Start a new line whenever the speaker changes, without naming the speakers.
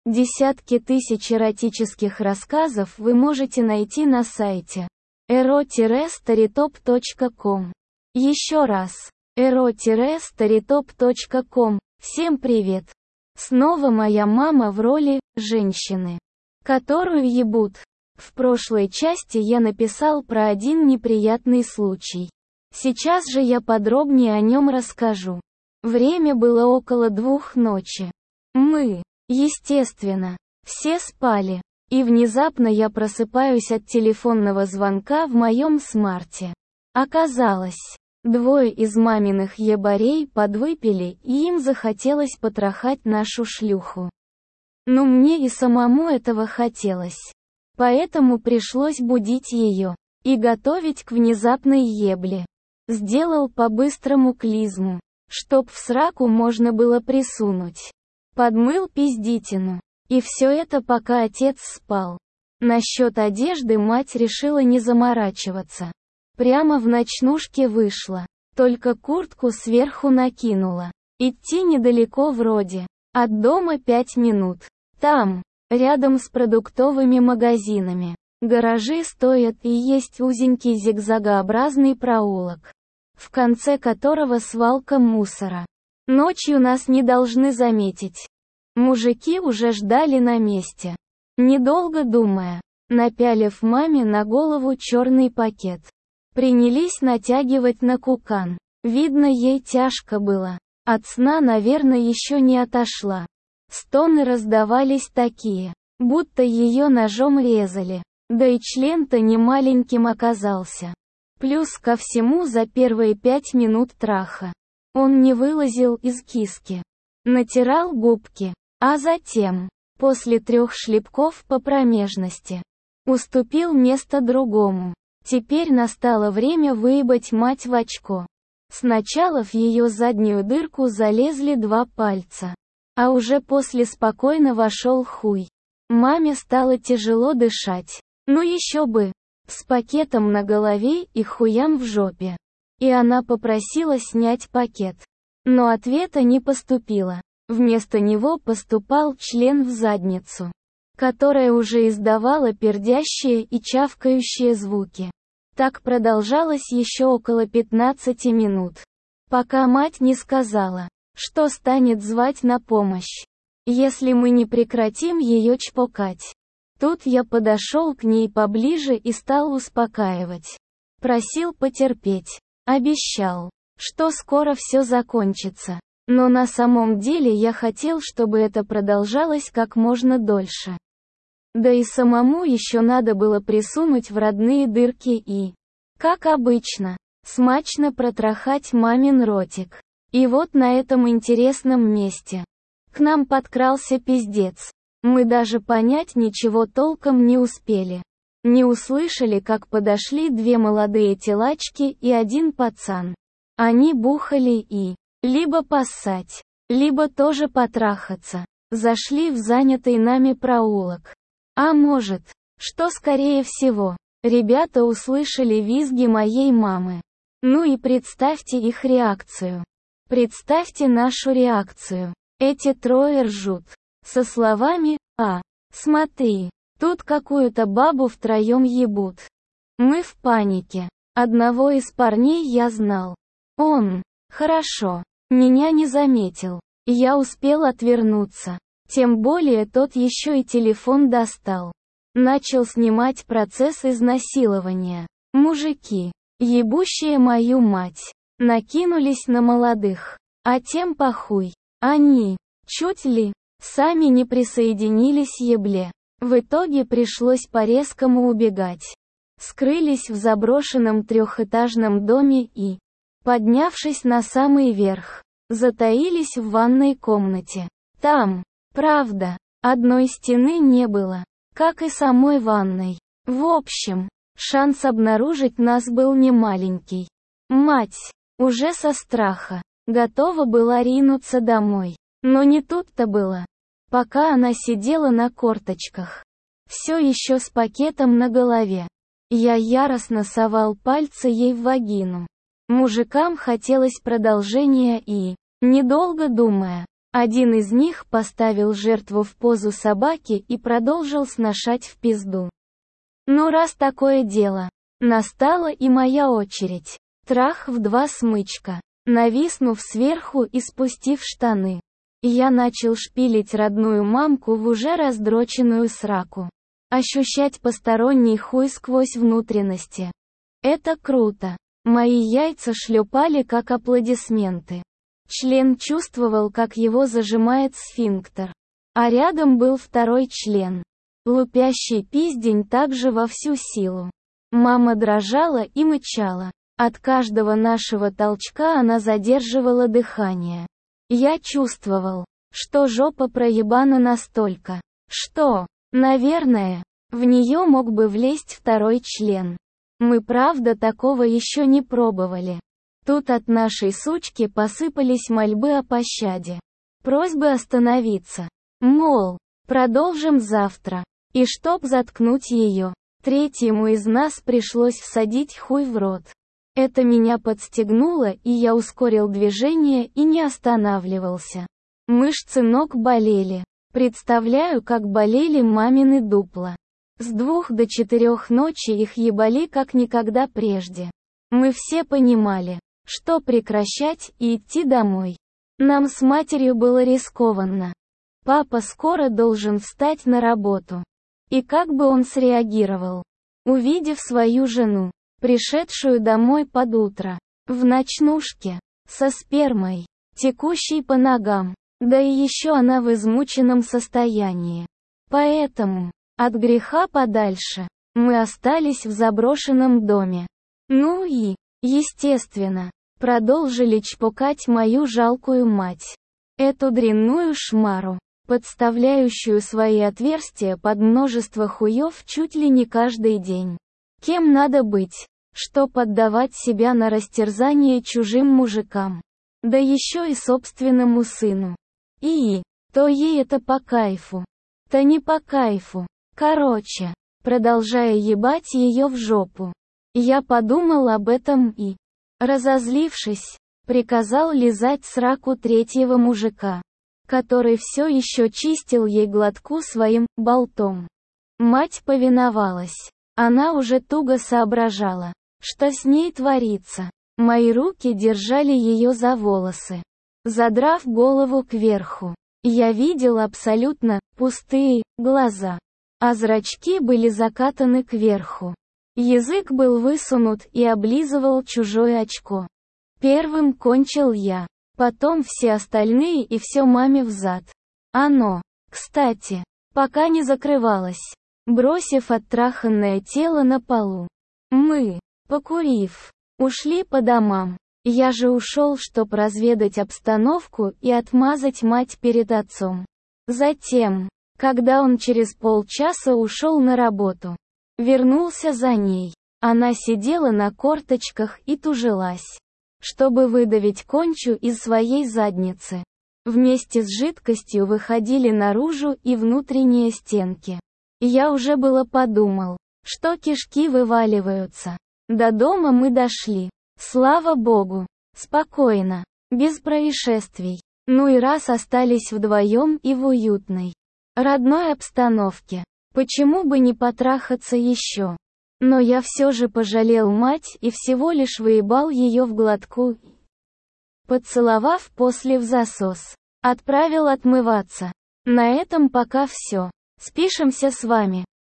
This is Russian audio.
Десятки тысяч эротических рассказов вы можете найти на сайте ero-storytop.com. Еще раз, ero-storytop.com. Всем привет! Снова моя мама в роли женщины, которую ебут. В прошлой части я написал про один неприятный случай. Сейчас же я подробнее о нем расскажу. Время было около 2 ночи. Мы, естественно, все спали. И внезапно я просыпаюсь от телефонного звонка в моем смарте. Оказалось, 2 из маминых ебарей подвыпили, и им захотелось потрахать нашу шлюху. Но мне и самому этого хотелось. Поэтому пришлось будить ее и готовить к внезапной ебле. Сделал по-быстрому клизму, чтоб в сраку можно было присунуть. Подмыл пиздитину. И все это пока отец спал. Насчет одежды мать решила не заморачиваться. Прямо в ночнушке вышла. Только куртку сверху накинула. Идти недалеко вроде. От дома 5 минут. Там, рядом с продуктовыми магазинами, гаражи стоят и есть узенький зигзагообразный проулок, в конце которого свалка мусора. Ночью нас не должны заметить. Мужики уже ждали на месте. Недолго думая, напялив маме на голову черный пакет, принялись натягивать на кукан. Видно, ей тяжко было. От сна, наверное, еще не отошла. Стоны раздавались такие, будто ее ножом резали. Да и член-то не маленьким оказался. Плюс ко всему за первые 5 минут траха он не вылазил из киски. Натирал губки, а затем, после 3 шлепков по промежности, уступил место другому. Теперь настало время выебать мать в очко. Сначала в ее заднюю дырку залезли 2 пальца. А уже после спокойно вошел хуй. Маме стало тяжело дышать. Ну еще бы. С пакетом на голове и хуям в жопе. И она попросила снять пакет. Но ответа не поступило. Вместо него поступал член в задницу, которая уже издавала пердящие и чавкающие звуки. Так продолжалось еще около 15 минут. Пока мать не сказала, что станет звать на помощь, если мы не прекратим ее чпокать. Тут я подошел к ней поближе и стал успокаивать. Просил потерпеть. Обещал, что скоро все закончится. Но на самом деле я хотел, чтобы это продолжалось как можно дольше. Да и самому еще надо было присунуть в родные дырки и, как обычно, смачно протрахать мамин ротик. И вот на этом интересном месте к нам подкрался пиздец. Мы даже понять ничего толком не успели. Не услышали, как подошли 2 молодые телачки и 1 пацан. Они бухали и, либо поссать, либо тоже потрахаться, зашли в занятый нами проулок. А может, что скорее всего, ребята услышали визги моей мамы. Ну и представьте их реакцию. Представьте нашу реакцию. Эти 3 ржут. Со словами смотри, тут какую-то бабу втроем ебут». Мы в панике. Одного из парней я знал. Он, хорошо, меня не заметил. Я успел отвернуться. Тем более тот еще и телефон достал. Начал снимать процесс изнасилования. Мужики, ебущие мою мать, накинулись на молодых. А тем похуй. Они, чуть ли, сами не присоединились ебле. В итоге пришлось по-резкому убегать. Скрылись в заброшенном 3-этажном доме и, поднявшись на самый верх, затаились в ванной комнате. Там, правда, одной стены не было, как и самой ванной. В общем, шанс обнаружить нас был немаленький. Мать, уже со страха, готова была ринуться домой. Но не тут-то было. Пока она сидела на корточках, все еще с пакетом на голове, я яростно совал пальцы ей в вагину. Мужикам хотелось продолжения и, недолго думая, Один из них поставил жертву в позу собаки и продолжил сношать в пизду. Ну раз такое дело, настала и моя очередь. Трах в 2 смычка. Нависнув сверху и спустив штаны, я начал шпилить родную мамку в уже раздроченную сраку. Ощущать посторонний хуй сквозь внутренности. Это круто. Мои яйца шлепали как аплодисменты. Член чувствовал, как его зажимает сфинктер. А рядом был второй член. Лупящий пиздень также во всю силу. Мама дрожала и мычала. От каждого нашего толчка она задерживала дыхание. Я чувствовал, что жопа проебана настолько, что, наверное, в нее мог бы влезть второй член. Мы правда такого еще не пробовали. Тут от нашей сучки посыпались мольбы о пощаде. Просьбы остановиться. Мол, продолжим завтра. И чтоб заткнуть ее, третьему из нас пришлось всадить хуй в рот. Это меня подстегнуло, и я ускорил движение и не останавливался. Мышцы ног болели. Представляю, как болели мамины дупла. С 2 до 4 ночи их ебали как никогда прежде. Мы все понимали, что прекращать и идти домой. Нам с матерью было рискованно. Папа скоро должен встать на работу. И как бы он среагировал, увидев свою жену, пришедшую домой под утро, в ночнушке, со спермой, текущей по ногам, да и еще она в измученном состоянии. Поэтому, от греха подальше, мы остались в заброшенном доме. Ну и, естественно, продолжили чпокать мою жалкую мать. Эту дрянную шмару, подставляющую свои отверстия под множество хуев чуть ли не каждый день. Кем надо быть, чтоб отдавать себя на растерзание чужим мужикам? Да еще и собственному сыну. И, то ей это по кайфу, то не по кайфу. Короче, продолжая ебать ее в жопу. Я подумал об этом и, разозлившись, приказал лизать сраку третьего мужика, который все еще чистил ей глотку своим болтом. Мать повиновалась. Она уже туго соображала, что с ней творится. Мои руки держали ее за волосы, задрав голову кверху. Я видел абсолютно пустые глаза, а зрачки были закатаны кверху. Язык был высунут и облизывал чужое очко. Первым кончил я, потом все остальные и все маме взад. Оно, кстати, пока не закрывалось, бросив оттраханное тело на полу. Мы, покурив, ушли по домам. Я же ушел, чтоб разведать обстановку и отмазать мать перед отцом. Затем, когда он через полчаса ушел на работу, вернулся за ней. Она сидела на корточках и тужилась, чтобы выдавить кончу из своей задницы. Вместе с жидкостью выходили наружу и внутренние стенки. Я уже было подумал, что кишки вываливаются. До дома мы дошли. Слава Богу. Спокойно. Без происшествий. Ну и раз остались вдвоем и в уютной, родной обстановке, почему бы не потрахаться еще? Но я все же пожалел мать и всего лишь выебал ее в глотку, поцеловав после в засос. Отправил отмываться. На этом пока все. Спишемся с вами.